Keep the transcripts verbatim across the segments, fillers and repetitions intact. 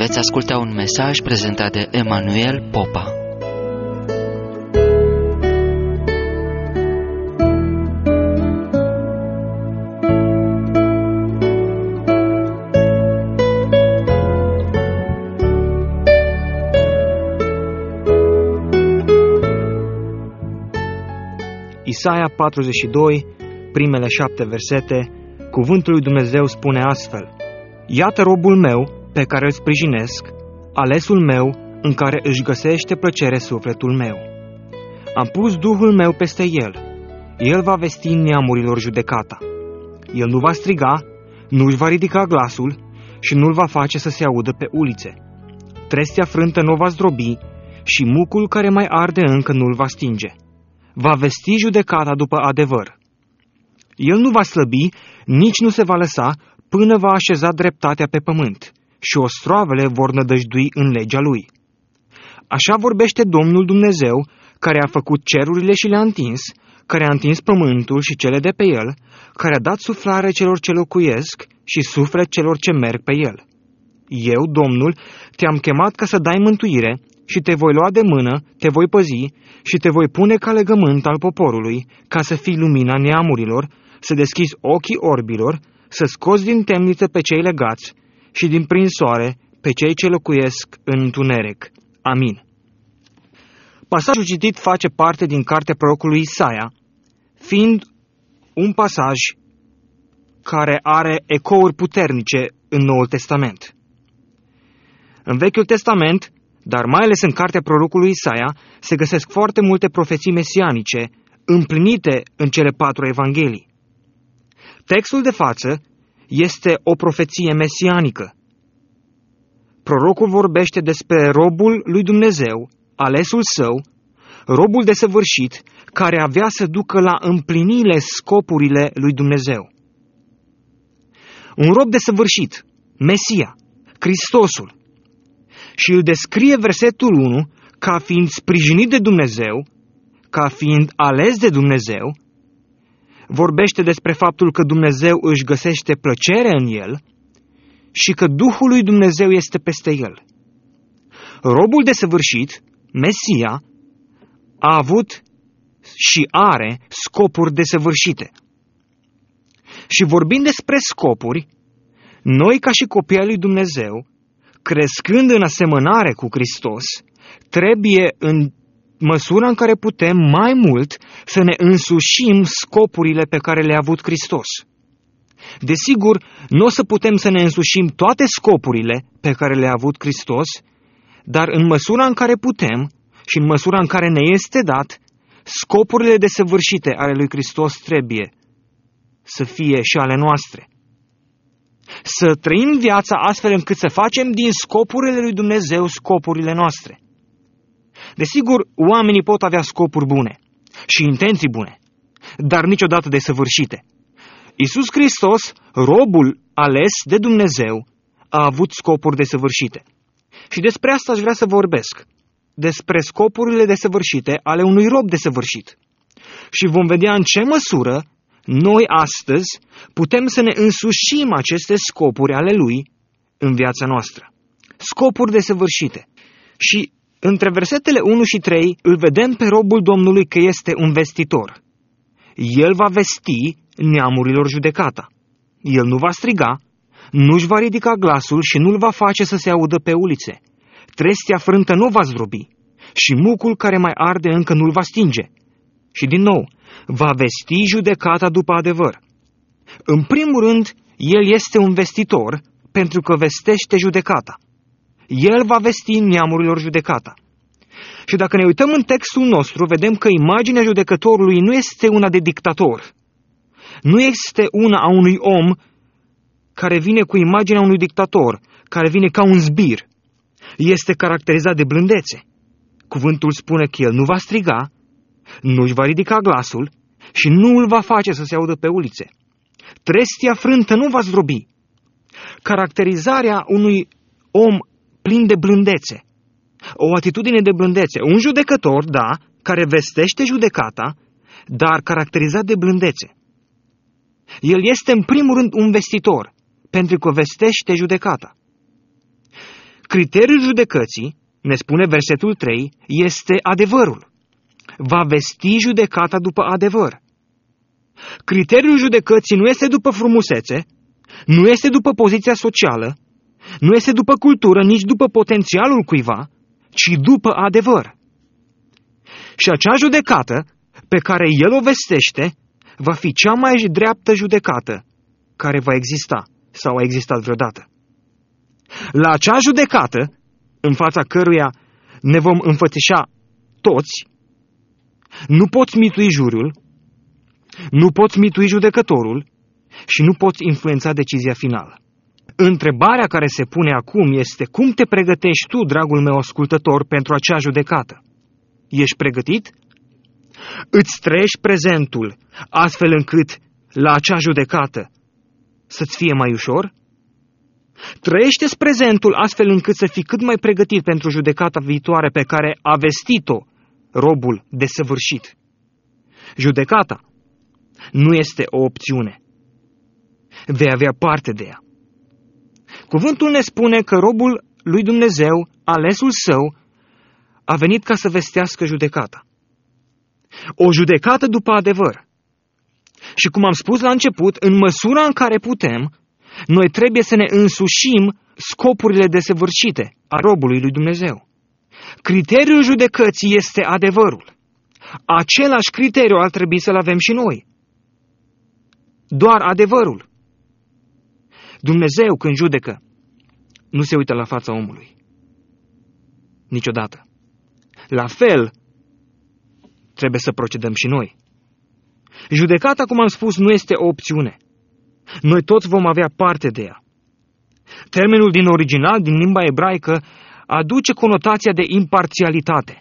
Veți asculta un mesaj prezentat de Emanuel Popa. Isaia patruzeci și doi, primele șapte versete, cuvântul lui Dumnezeu spune astfel: Iată robul meu, pe care îl sprijinesc, alesul meu, în care își găsește plăcere sufletul meu. Am pus Duhul meu peste el. El va vesti neamurilor judecata. El nu va striga, nu își va ridica glasul și nu-l va face să se audă pe ulițe. Trestia frântă nu va zdrobi și mucul care mai arde încă nu-l va stinge. Va vesti judecata după adevăr. El nu va slăbi, nici nu se va lăsa, până va așeza dreptatea pe pământ și ostroavele vor nădăjdui în legea lui. Așa vorbește Domnul Dumnezeu, care a făcut cerurile și le-a întins, care a întins pământul și cele de pe el, care a dat suflare celor ce locuiesc și suflet celor ce merg pe el. Eu, Domnul, te-am chemat ca să dai mântuire și te voi lua de mână, te voi păzi și te voi pune ca legământ al poporului, ca să fii lumina neamurilor, să deschizi ochii orbilor, să scoți din temniță pe cei legați și din prinsoare pe cei ce locuiesc în întuneric. Amin. Pasajul citit face parte din cartea prorocului Isaia, fiind un pasaj care are ecouri puternice în Noul Testament. În Vechiul Testament, dar mai ales în cartea prorocului Isaia, se găsesc foarte multe profeții mesianice împlinite în cele patru evanghelii. Textul de față este o profeție mesianică. Prorocul vorbește despre robul lui Dumnezeu, alesul său, robul desăvârșit, care avea să ducă la împlinire scopurile lui Dumnezeu. Un rob desăvârșit, Mesia, Hristosul. Și îl descrie versetul unu ca fiind sprijinit de Dumnezeu, ca fiind ales de Dumnezeu, vorbește despre faptul că Dumnezeu își găsește plăcere în el și că Duhul lui Dumnezeu este peste el. Robul desăvârșit, Mesia, a avut și are scopuri desăvârșite. Și vorbind despre scopuri, noi ca și copii ai lui Dumnezeu, crescând în asemănare cu Hristos, trebuie în măsura în care putem mai mult să ne însușim scopurile pe care le-a avut Hristos. Desigur, nu o să putem să ne însușim toate scopurile pe care le-a avut Hristos, dar în măsura în care putem și în măsura în care ne este dat, scopurile desăvârșite ale lui Hristos trebuie să fie și ale noastre. Să trăim viața astfel încât să facem din scopurile lui Dumnezeu scopurile noastre. Desigur, oamenii pot avea scopuri bune și intenții bune, dar niciodată desăvârșite. Iisus Hristos, robul ales de Dumnezeu, a avut scopuri desăvârșite. Și despre asta aș vrea să vorbesc, despre scopurile desăvârșite ale unui rob desăvârșit. Și vom vedea în ce măsură noi astăzi putem să ne însușim aceste scopuri ale Lui în viața noastră. Scopuri desăvârșite. Și între versetele unu și trei îl vedem pe robul Domnului că este un vestitor. El va vesti neamurilor judecata. El nu va striga, nu-și va ridica glasul și nu-l va face să se audă pe ulițe. Trestia frântă nu va zdrobi și mucul care mai arde încă nu-l va stinge. Și din nou, va vesti judecata după adevăr. În primul rând, el este un vestitor pentru că vestește judecata. El va vesti neamurilor judecata. Și dacă ne uităm în textul nostru, vedem că imaginea judecătorului nu este una de dictator. Nu este una a unui om care vine cu imaginea unui dictator, care vine ca un zbir. Este caracterizat de blândețe. Cuvântul spune că el nu va striga, nu își va ridica glasul și nu îl va face să se audă pe ulițe. Trestia frântă nu va zdrobi. Caracterizarea unui om plin de blândețe. O atitudine de blândețe. Un judecător, da, care vestește judecata, dar caracterizat de blândețe. El este în primul rând un vestitor, pentru că vestește judecata. Criteriul judecății, ne spune versetul trei, este adevărul. Va vesti judecata după adevăr. Criteriul judecății nu este după frumusețe, nu este după poziția socială, nu este după cultură, nici după potențialul cuiva, ci după adevăr. Și acea judecată pe care el o vestește va fi cea mai dreaptă judecată care va exista sau a existat vreodată. La acea judecată, în fața căruia ne vom înfățișa toți, nu poți mitui juriul, nu poți mitui judecătorul și nu poți influența decizia finală. Întrebarea care se pune acum este: cum te pregătești tu, dragul meu ascultător, pentru acea judecată? Ești pregătit? Îți trăiești prezentul astfel încât la acea judecată să-ți fie mai ușor? Trăiește-ți prezentul astfel încât să fii cât mai pregătit pentru judecata viitoare pe care a vestit-o robul desăvârșit. Judecata nu este o opțiune. Vei avea parte de ea. Cuvântul ne spune că robul lui Dumnezeu, alesul său, a venit ca să vestească judecata. O judecată după adevăr. Și cum am spus la început, în măsura în care putem, noi trebuie să ne însușim scopurile desăvârșite a robului lui Dumnezeu. Criteriul judecății este adevărul. Același criteriu ar trebui să-l avem și noi. Doar adevărul. Dumnezeu, când judecă, nu se uită la fața omului. Niciodată. La fel, trebuie să procedăm și noi. Judecata, cum am spus, nu este o opțiune. Noi toți vom avea parte de ea. Termenul din original, din limba ebraică, aduce conotația de imparțialitate.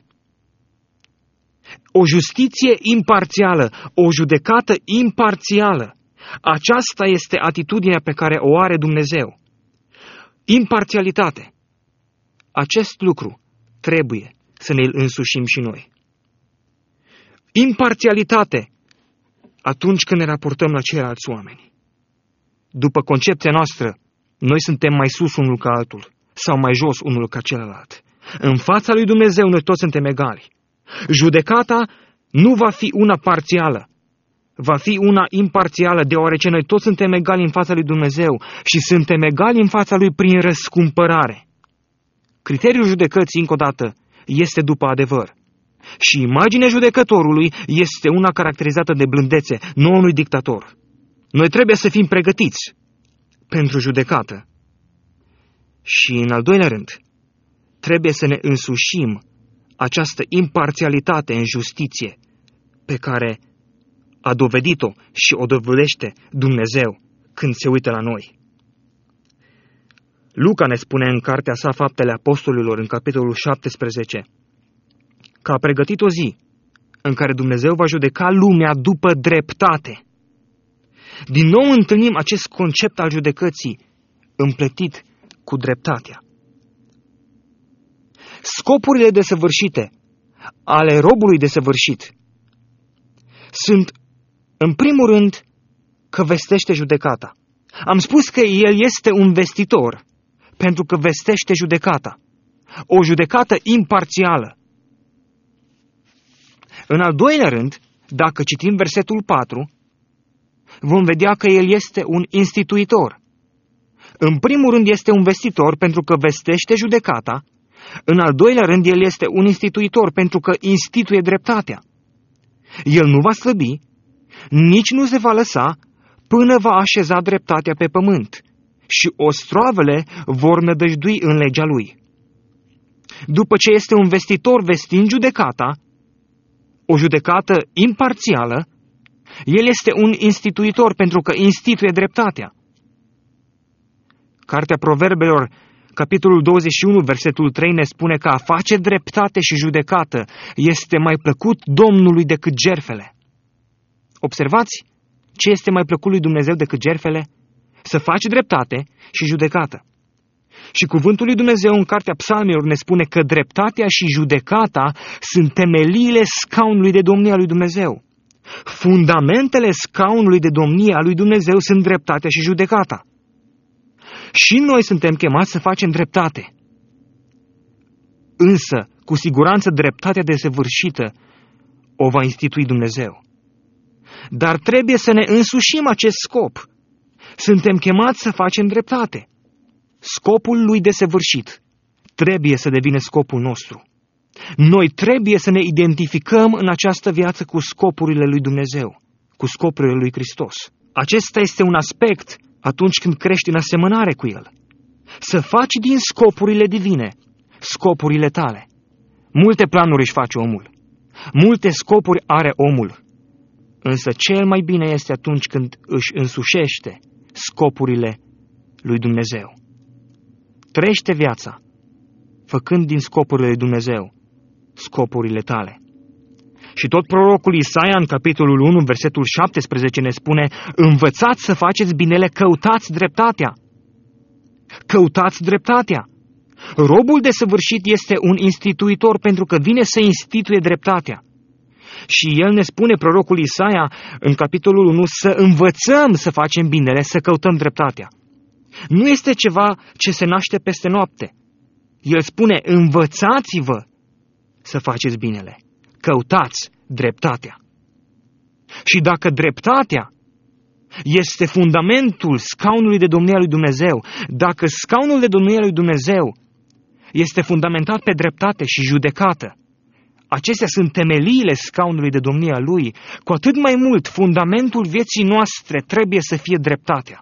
O justiție imparțială, o judecată imparțială. Aceasta este atitudinea pe care o are Dumnezeu. Imparțialitate. Acest lucru trebuie să ne-l însușim și noi. Imparțialitate atunci când ne raportăm la ceilalți oameni. După concepția noastră, noi suntem mai sus unul ca altul sau mai jos unul ca celălalt. În fața lui Dumnezeu noi toți suntem egali. Judecata nu va fi una parțială, va fi una imparțială, deoarece noi toți suntem egali în fața lui Dumnezeu și suntem egali în fața lui prin răscumpărare. Criteriul judecății, încă o dată, este după adevăr. Și imaginea judecătorului este una caracterizată de blândețe, nu unui dictator. Noi trebuie să fim pregătiți pentru judecată. Și, în al doilea rând, trebuie să ne însușim această imparțialitate în justiție pe care a dovedit-o și o dovedește Dumnezeu când se uită la noi. Luca ne spune în cartea sa Faptele Apostolilor, în capitolul șaptesprezece, că a pregătit o zi în care Dumnezeu va judeca lumea după dreptate. Din nou întâlnim acest concept al judecății împletit cu dreptatea. Scopurile desăvârșite ale robului desăvârșit sunt, în primul rând, că vestește judecata. Am spus că el este un vestitor pentru că vestește judecata. O judecată imparțială. În al doilea rând, dacă citim versetul patru, vom vedea că el este un instituitor. În primul rând este un vestitor pentru că vestește judecata. În al doilea rând, el este un instituitor pentru că instituie dreptatea. El nu va slăbi, nici nu se va lăsa până va așeza dreptatea pe pământ și ostroavele vor nădăjdui în legea lui. După ce este un vestitor vestind judecata, o judecată imparțială, el este un instituitor pentru că instituie dreptatea. Cartea Proverbelor, capitolul douăzeci și unu, versetul trei, ne spune că a face dreptate și judecată este mai plăcut Domnului decât jertfele. Observați ce este mai plăcut lui Dumnezeu decât jertfele? Să faci dreptate și judecată. Și cuvântul lui Dumnezeu în cartea Psalmilor ne spune că dreptatea și judecata sunt temeliile scaunului de domnie a lui Dumnezeu. Fundamentele scaunului de domnie a lui Dumnezeu sunt dreptatea și judecata. Și noi suntem chemați să facem dreptate. Însă, cu siguranță, dreptatea desăvârșită o va institui Dumnezeu. Dar trebuie să ne însușim acest scop. Suntem chemați să facem dreptate. Scopul lui desăvârșit trebuie să devină scopul nostru. Noi trebuie să ne identificăm în această viață cu scopurile lui Dumnezeu, cu scopurile lui Hristos. Acesta este un aspect atunci când crești în asemănare cu El. Să faci din scopurile divine scopurile tale. Multe planuri își face omul. Multe scopuri are omul. Însă cel mai bine este atunci când își însușește scopurile lui Dumnezeu. Trăiește viața făcând din scopurile lui Dumnezeu scopurile tale. Și tot prorocul Isaia în capitolul unu, versetul șaptesprezece ne spune: învățați să faceți binele, căutați dreptatea. Căutați dreptatea. Robul desăvârșit este un instituitor pentru că vine să instituie dreptatea. Și el ne spune, prorocul Isaia, în capitolul unu, să învățăm să facem binele, să căutăm dreptatea. Nu este ceva ce se naște peste noapte. El spune: învățați-vă să faceți binele, căutați dreptatea. Și dacă dreptatea este fundamentul scaunului de domnie al lui Dumnezeu, dacă scaunul de domnie al lui Dumnezeu este fundamentat pe dreptate și judecată, acestea sunt temeliile scaunului de domnie a lui, cu atât mai mult fundamentul vieții noastre trebuie să fie dreptatea.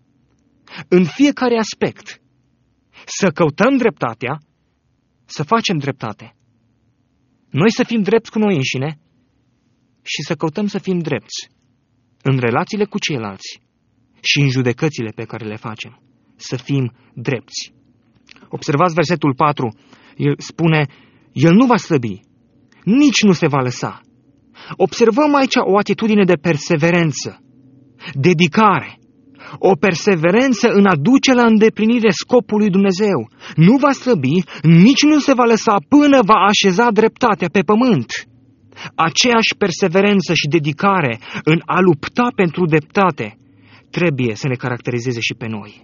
În fiecare aspect, să căutăm dreptatea, să facem dreptate. Noi să fim drepți cu noi înșine și să căutăm să fim drepți în relațiile cu ceilalți și în judecățile pe care le facem. Să fim drepți. Observați versetul patru. El spune: El nu va slăbi, nici nu se va lăsa. Observăm aici o atitudine de perseverență, dedicare, o perseverență în a duce la îndeplinire scopului Dumnezeu. Nu va slăbi, nici nu se va lăsa până va așeza dreptatea pe pământ. Aceeași perseverență și dedicare în a lupta pentru dreptate trebuie să ne caracterizeze și pe noi.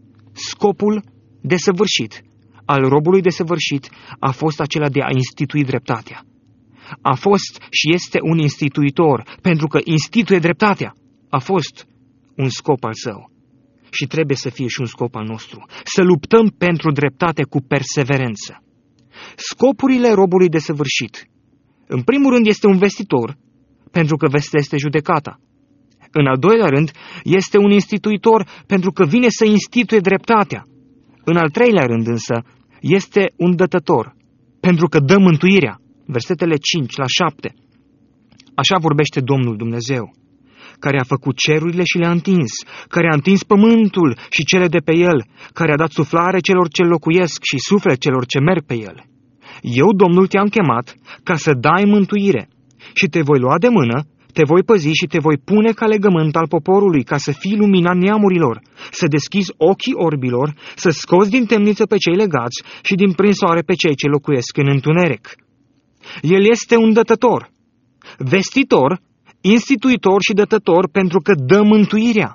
Scopul desăvârșit al robului desăvârșit a fost acela de a institui dreptatea. A fost și este un instituitor, pentru că instituie dreptatea. A fost un scop al său și trebuie să fie și un scop al nostru. Să luptăm pentru dreptate cu perseverență. Scopurile robului desăvârșit: în primul rând este un vestitor, pentru că vestea este judecata. În al doilea rând este un instituitor, pentru că vine să instituie dreptatea. În al treilea rând însă este un dătător, pentru că dă mântuirea. Versetele cinci la șapte. Așa vorbește Domnul Dumnezeu, care a făcut cerurile și le-a întins, care a întins pământul și cele de pe el, care a dat suflare celor ce locuiesc și suflet celor ce merg pe el. Eu, Domnul, te-am chemat ca să dai mântuire și te voi lua de mână, te voi păzi și te voi pune ca legământ al poporului, ca să fii lumina neamurilor, să deschizi ochii orbilor, să scoți din temniță pe cei legați și din prinsoare pe cei ce locuiesc în întuneric. El este un dătător, vestitor, instituitor și dătător, pentru că dă mântuirea.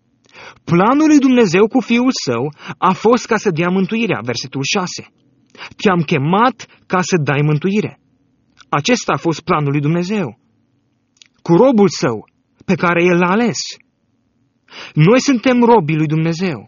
Planul lui Dumnezeu cu Fiul Său a fost ca să dea mântuirea, versetul șase. Te-am chemat ca să dai mântuire. Acesta a fost planul lui Dumnezeu cu robul Său, pe care El l-a ales. Noi suntem robii lui Dumnezeu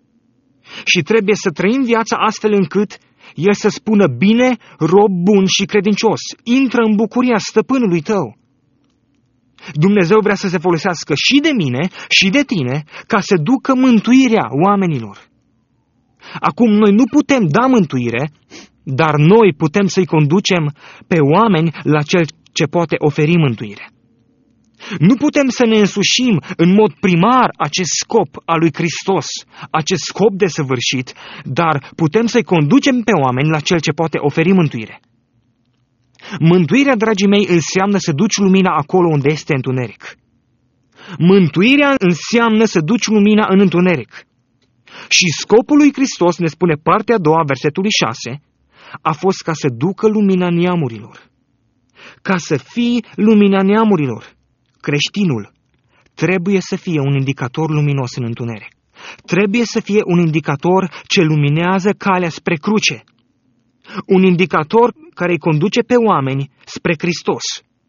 și trebuie să trăim viața astfel încât El să spună: bine, rob bun și credincios, intră în bucuria stăpânului tău. Dumnezeu vrea să se folosească și de mine și de tine ca să ducă mântuirea oamenilor. Acum, noi nu putem da mântuire, dar noi putem să-i conducem pe oameni la Cel ce poate oferi mântuire. Nu putem să ne însușim în mod primar acest scop al lui Hristos, acest scop desăvârșit, dar putem să-i conducem pe oameni la Cel ce poate oferi mântuire. Mântuirea, dragii mei, înseamnă să duci lumina acolo unde este întuneric. Mântuirea înseamnă să duci lumina în întuneric. Și scopul lui Hristos, ne spune partea a doua, versetului șase, a fost ca să ducă lumina neamurilor. Ca să fii lumina neamurilor. Creștinul trebuie să fie un indicator luminos în întuneric. Trebuie să fie un indicator ce luminează calea spre cruce. un indicator care îi conduce pe oameni spre Hristos.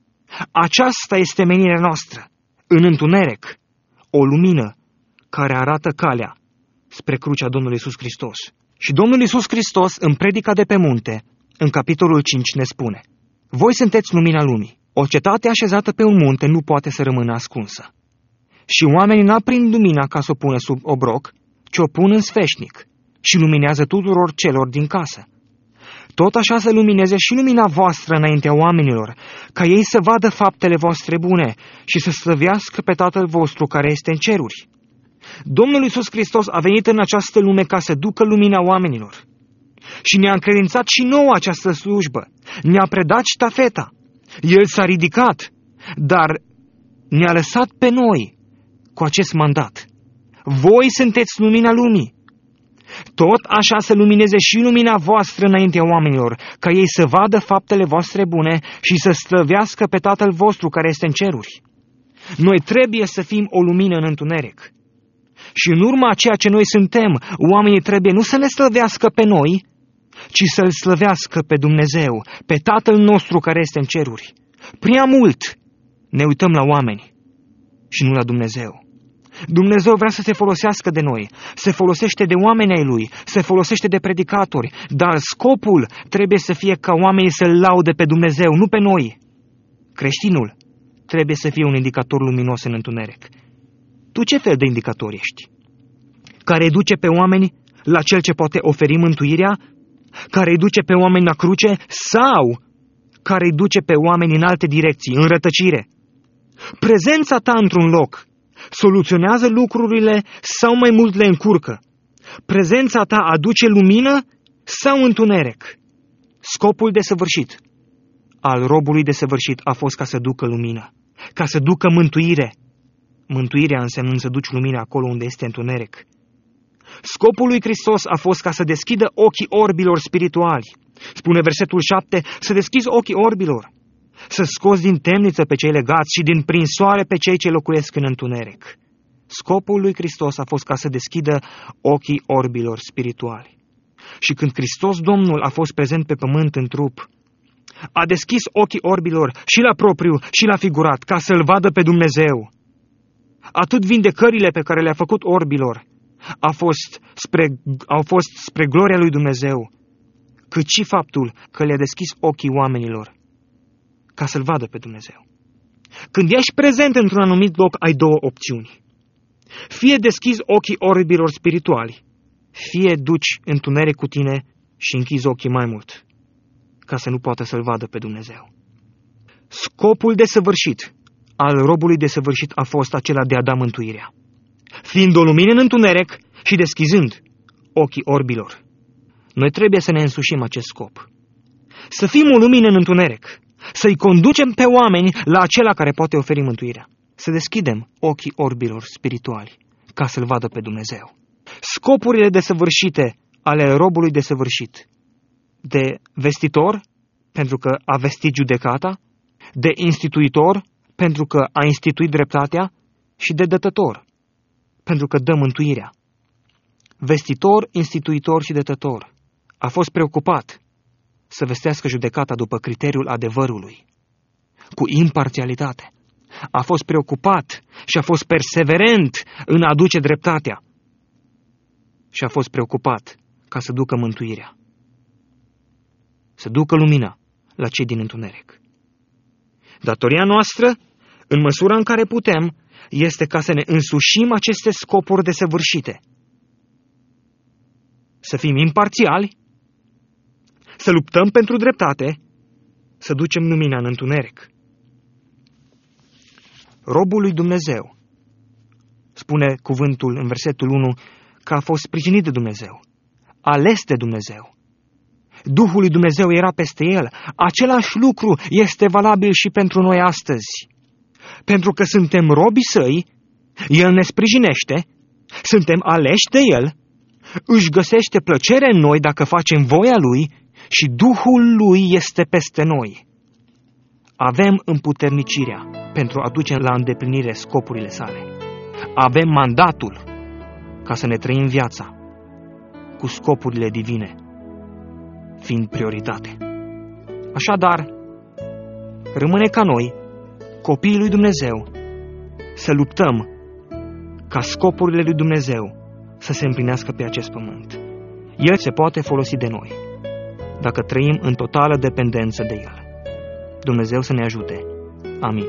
Aceasta este menirea noastră, în întuneric, o lumină care arată calea spre crucea Domnului Iisus Hristos. Și Domnul Iisus Hristos, în predica de pe munte, în capitolul cinci, ne spune: voi sunteți lumina lumii. O cetate așezată pe un munte nu poate să rămână ascunsă. Și oamenii n-aprind lumina ca să o pună sub obroc, ci o pun în sfeșnic și luminează tuturor celor din casă. Tot așa să lumineze și lumina voastră înaintea oamenilor, ca ei să vadă faptele voastre bune și să slăvească pe Tatăl vostru care este în ceruri. Domnul Iisus Hristos a venit în această lume ca să ducă lumina oamenilor. Și ne-a încredințat și nouă această slujbă. Ne-a predat ștafeta. El s-a ridicat, dar ne-a lăsat pe noi cu acest mandat. Voi sunteți lumina lumii. Tot așa să lumineze și lumina voastră înaintea oamenilor, ca ei să vadă faptele voastre bune și să slăvească pe Tatăl vostru care este în ceruri. Noi trebuie să fim o lumină în întuneric. Și în urma a ceea ce noi suntem, oamenii trebuie nu să ne slăvească pe noi, ci să-L slăvească pe Dumnezeu, pe Tatăl nostru care este în ceruri. Prea mult ne uităm la oameni și nu la Dumnezeu. Dumnezeu vrea să se folosească de noi, se folosește de oameni ai Lui, se folosește de predicatori, dar scopul trebuie să fie ca oamenii să-L laude pe Dumnezeu, nu pe noi. Creștinul trebuie să fie un indicator luminos în întuneric. Tu ce fel de indicator ești? Care îi duce pe oameni la Cel ce poate oferi mântuirea? Care îi duce pe oameni la cruce? Sau care îi duce pe oameni în alte direcții, în rătăcire? Prezența ta într-un loc soluționează lucrurile sau mai mult le încurcă? Prezența ta aduce lumină sau întuneric? Scopul desăvârșit al robului desăvârșit a fost ca să ducă lumină, ca să ducă mântuire. Mântuirea însemnând să duci lumina acolo unde este întuneric. Scopul lui Hristos a fost ca să deschidă ochii orbilor spirituali. Spune versetul șapte, să deschizi ochii orbilor, să scoți din temniță pe cei legați și din prinsoare pe cei ce locuiesc în întuneric. Scopul lui Hristos a fost ca să deschidă ochii orbilor spirituali. Și când Hristos Domnul a fost prezent pe pământ în trup, a deschis ochii orbilor și la propriu și la figurat, ca să-L vadă pe Dumnezeu. Atât vindecările pe care le-a făcut orbilor a fost spre, au fost spre gloria lui Dumnezeu, cât și faptul că le-a deschis ochii oamenilor ca să-L vadă pe Dumnezeu. Când ești prezent într-un anumit loc, ai două opțiuni. Fie deschizi ochii orbilor spirituali, fie duci întuneric cu tine și închizi ochii mai mult, ca să nu poată să-L vadă pe Dumnezeu. Scopul desăvârșit al robului desăvârșit a fost acela de a da mântuirea, fiind o lumină în întuneric și deschizând ochii orbilor. Noi trebuie să ne însușim acest scop. Să fim o lumină în întuneric, să-i conducem pe oameni la acela care poate oferi mântuirea. Să deschidem ochii orbilor spirituali ca să-L vadă pe Dumnezeu. Scopurile desăvârșite ale robului desăvârșit: de vestitor, pentru că a vestit judecata, de instituitor, pentru că a instituit dreptatea, și de dătător, pentru că dă mântuirea. Vestitor, instituitor și dătător. A fost preocupat să vestească judecata după criteriul adevărului, cu imparțialitate. A fost preocupat și a fost perseverent în a aduce dreptatea. Și a fost preocupat ca să ducă mântuirea, să ducă lumina la cei din întuneric. Datoria noastră, în măsura în care putem, este ca să ne însușim aceste scopuri desăvârșite. Să fim imparțiali, să luptăm pentru dreptate, să ducem lumina în întuneric. Robul lui Dumnezeu, spune cuvântul în versetul unu, că a fost sprijinit de Dumnezeu, ales de Dumnezeu. Duhul lui Dumnezeu era peste el. Același lucru este valabil și pentru noi astăzi. Pentru că suntem robii Săi, El ne sprijinește, suntem aleși de El, își găsește plăcere în noi dacă facem voia Lui și Duhul Lui este peste noi. Avem împuternicirea pentru a duce la îndeplinire scopurile Sale. Avem mandatul ca să ne trăim viața cu scopurile divine fiind prioritate. Așadar, rămâne ca noi, copiii lui Dumnezeu, să luptăm ca scopurile lui Dumnezeu să se împlinească pe acest pământ. El se poate folosi de noi, dacă trăim în totală dependență de El. Dumnezeu să ne ajute. Amin.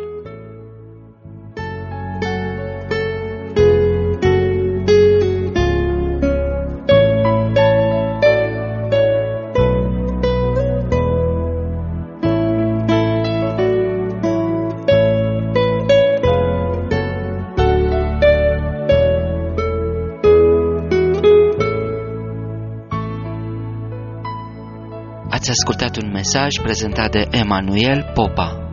Ați ascultat un mesaj prezentat de Emanuel Popa.